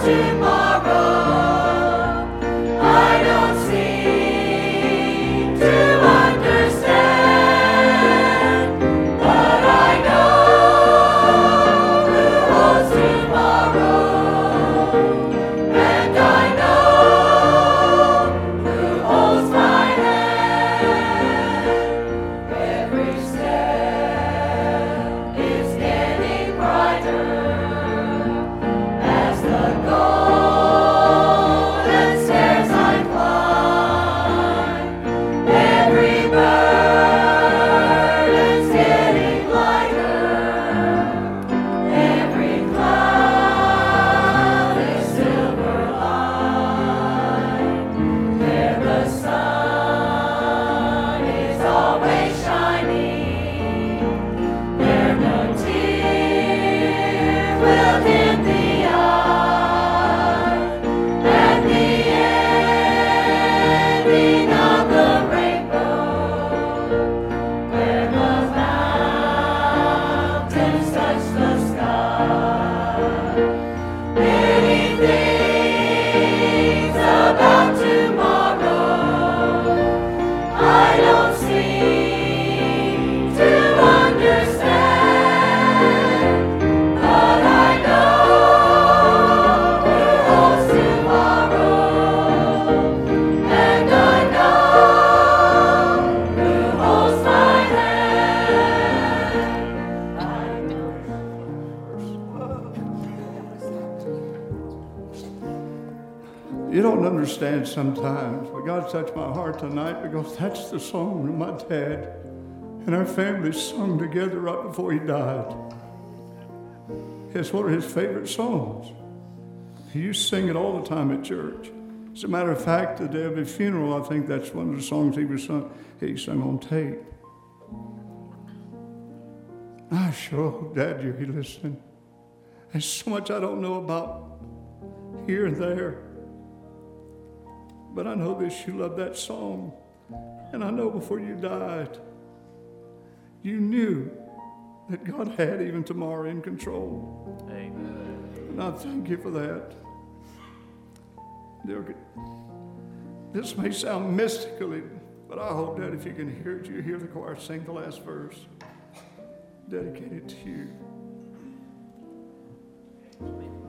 You don't understand sometimes, but God touched my heart tonight because that's the song that my dad and our family sung together right before he died. It's one of his favorite songs. He used to sing it all the time at church. As a matter of fact, the day of his funeral, I think that's one of the songs he sung on tape. I sure hope, Dad, you're listening. There's so much I don't know about here and there. But I know this, you love that song. And I know before you died, you knew that God had even tomorrow in control. Amen. And I thank you for that. This may sound mystical, but I hope that if you can hear it, you hear the choir sing the last verse. Dedicated to you.